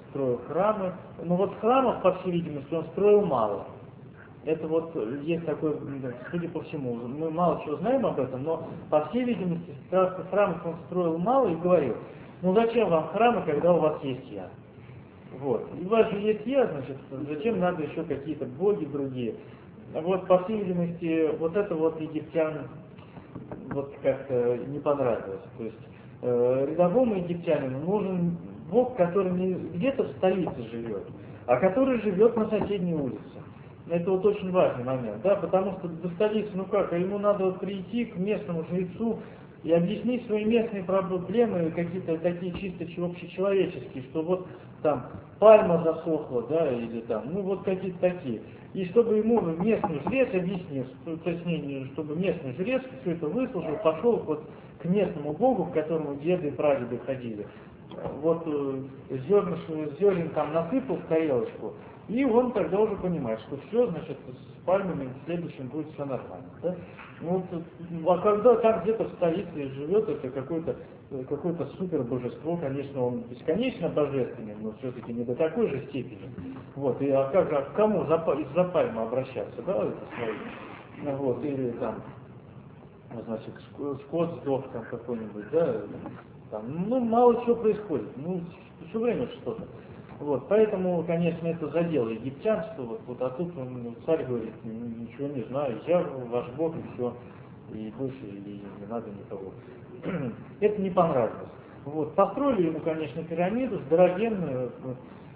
строил храмы. Но вот храмов, по всей видимости, он строил мало. Это вот есть такой, судя по всему, мы мало чего знаем об этом, но по всей видимости храмов он строил мало и говорил: ну зачем вам храмы, когда у вас есть я? Вот. И у вас же есть я, значит, зачем надо еще какие-то боги другие? Вот, по всей видимости, вот это вот египтянам вот как-то не понравилось. То есть рядовому египтянину нужен бог, который не где-то в столице живет, а который живет на соседней улице. Это вот очень важный момент, да, потому что до столицы, ну как, ему надо вот прийти к местному жрецу и объяснить свои местные проблемы, какие-то такие чисто общечеловеческие, что вот там пальма засохла, да, или там, ну вот какие-то такие. И чтобы ему местный жрец объяснил, точнее, чтобы местный жрец все это выслушал, пошел вот к местному богу, к которому деды и прадеды ходили. Вот зерен там насыпал в тарелочку, и он тогда уже понимает, что все, значит, с пальмами в следующем будет все нормально. Да? Вот, а когда там где-то в столице живет, это какое-то супер божество, конечно, он бесконечно божественный, но все-таки не до такой же степени. Вот, и к кому из-за пальмы обращаться, да, это свои? Вот, или там, значит, скот сдох там какой-нибудь, да, там, ну, мало чего происходит, ну, все время что-то. Вот, поэтому, конечно, это задело египтян, что вот, а тут царь говорит: ничего не знаю, я ваш бог, и все, и больше и не надо никого. Это не понравилось. Вот, построили ему, конечно, пирамиду здоровенную,